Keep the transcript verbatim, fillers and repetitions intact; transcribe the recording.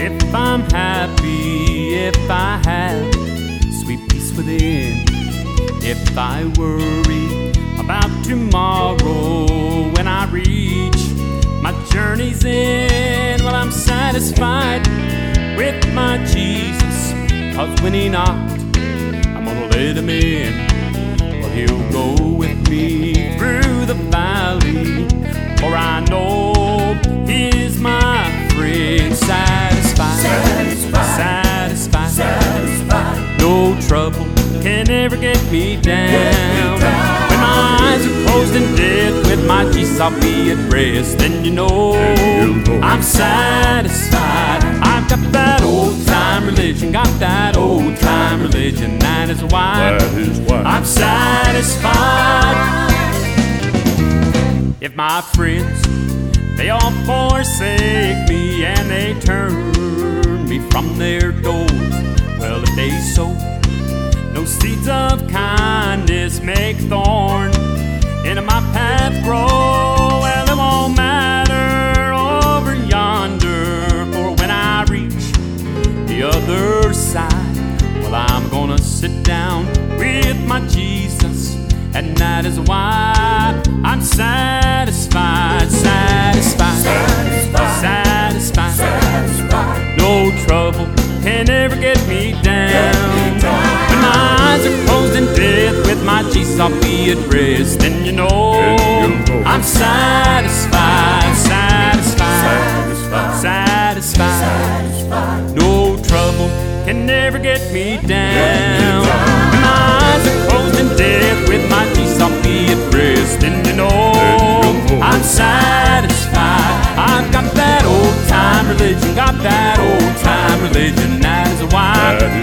If I'm happy, if I have sweet peace within, if I worry about tomorrow when I reach my journey's end, well, I'm satisfied with my Jesus, 'cause when he knocked, I'm gonna let him in. Well, he'll go with me through the valley, for I know he is my friend. Satisfied, Satisfied, satisfied, satisfied. No trouble can ever get me down. Get me down. When my eyes are closed in death, with my Jesus I'll be at rest. Then you know, Then you know. I'm satisfied. I've got that old time religion, got that old time religion. That is why, That is why I'm satisfied. If my friends, they all forsake me and they turn me from their doors, well, if they sow no seeds of kindness, make thorn into my path grow, well, it won't matter over yonder, for when I reach the other side, well, I'm gonna sit down with my Jesus, and that is why I'm satisfied, satisfied, Satisfied, satisfied. satisfied. No trouble can ever get me down. Get me down. When my eyes are closed in death, with my Jesus I'll be at rest. Then you know, Then you know. I'm satisfied, satisfied, Satisfied, satisfied. satisfied. No trouble can never get me down. down. When my eyes are closed in death, with my Jesus I'll be at rest. Then you know, Then you know. I'm satisfied. I've got that old time religion, got that old time religion. That is why That